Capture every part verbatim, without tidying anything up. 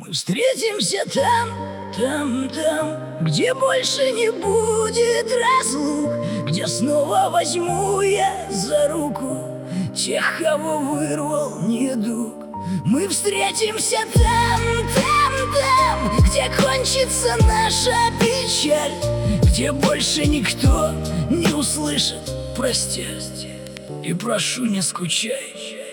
Мы встретимся там, там, там, где больше не будет разлук, где снова возьму я за руку тех, кого вырвал недуг. Мы встретимся там, там, там, где кончится наша печаль, где больше никто не услышит «прости». И прошу, не скучай.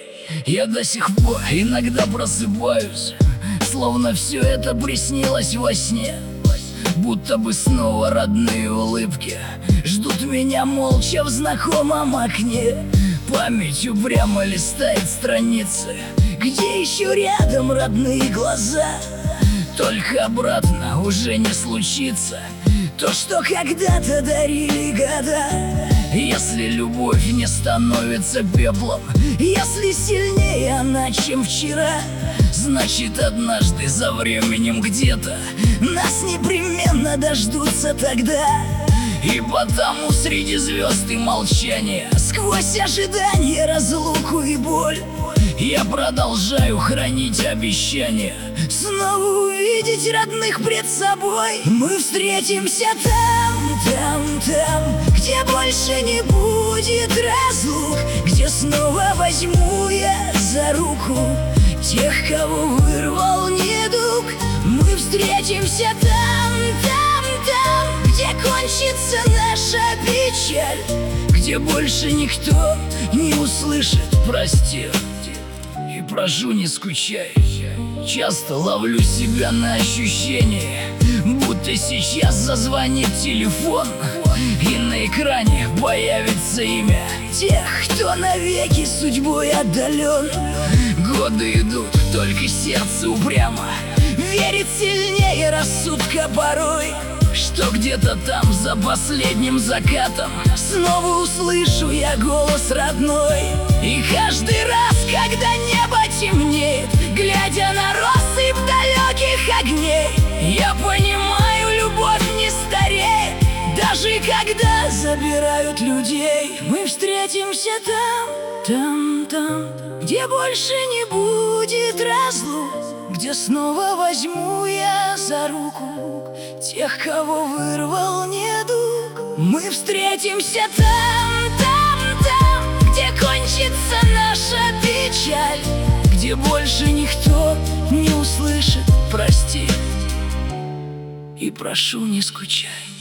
Я до сих пор иногда просыпаюсь, словно все это приснилось во сне. Будто бы снова родные улыбки ждут меня молча в знакомом окне. Память упрямо листает страницы, где еще рядом родные глаза. Только обратно уже не случится то, что когда-то дарили года. Если любовь не становится пеплом, если сильнее она, чем вчера, значит, однажды за временем где-то нас непременно дождутся тогда. И потому среди звезд и молчания, сквозь ожидание, разлуку и боль, я продолжаю хранить обещание снова увидеть родных пред собой. Мы встретимся там, там, там, где больше не будет разлук, где снова возьму я за руку тех, кого вырвал недуг. Мы встретимся там, там, там, где кончится наша печаль, где больше никто не услышит «прости». И прошу, не скучай. Часто ловлю себя на ощущение, будто сейчас зазвонит телефон, и на экране появится имя тех, кто навеки судьбой отдален. Годы идут, только сердце упрямо верит сильнее рассудка порой, что где-то там за последним закатом снова услышу я голос родной. И каждый раз, когда небо темнеет, глядя на россыпь далеких огней, я понимаю, любовь не стареет, даже когда забирают людей. Мы встретимся там, там, там, где больше не будет разлук, где снова возьму я за руку тех, кого вырвал недуг. Мы встретимся там, там, там, где кончится наша печаль, где больше никто не услышит «прости». И прошу, не скучай.